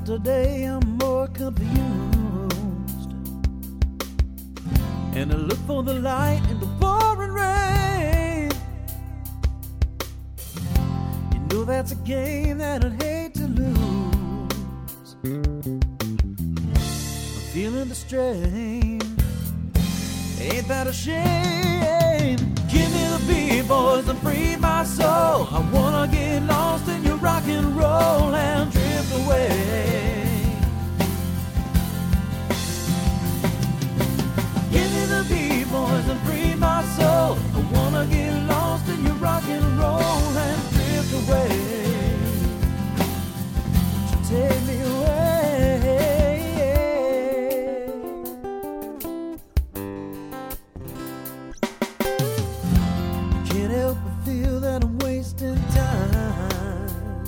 yesterday, I'm more confused. And I look for the light in the pouring rain. You know that's a game that I'd hate to lose. I'm feeling the strain. Ain't that a shame? Give me the beat, boys, and free my soul. I wanna get lost in your rock and roll and drift away. Give me the beat, boys, and free my soul. I wanna get lost in your rock and roll and drift away. Won't you take me away? Can't help but feel that I'm wasting time.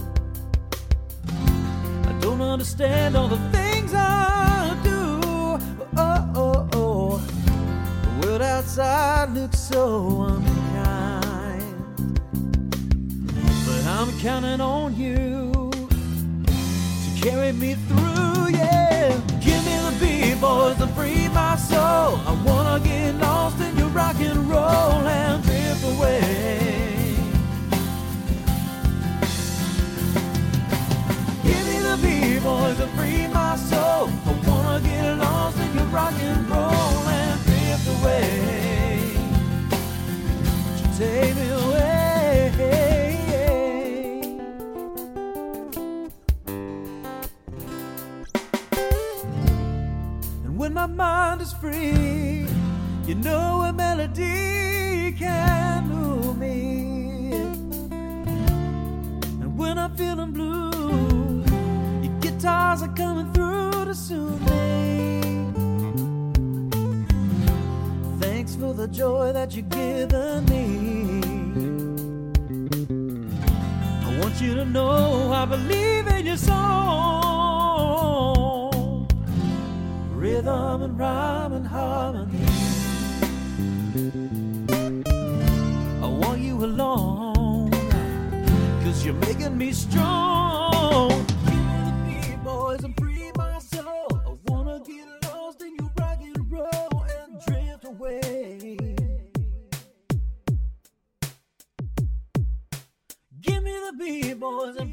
I don't understand all the things I do. The world outside looks so unkind, but I'm counting on you to carry me through, yeah. Give me the beat, boys, and free my soul. I wanna get lost in your rock and roll and drift away. Give me the beat, boys, and free my soul. I wanna get lost in your rock and roll and drift away. Won't you take me away? And when my mind is free, you know a melody can move me. And when I'm feeling blue, your guitars are coming through to soothe me. Thanks for the joy that you've given me. I want you to know I believe in your song. Rhythm and rhyme and harmony. I want you along, 'cause you're making me strong. Give me the beat, boys, and free my soul. I wanna get lost in your rock and roll and drift away. Give me the beat, boys, and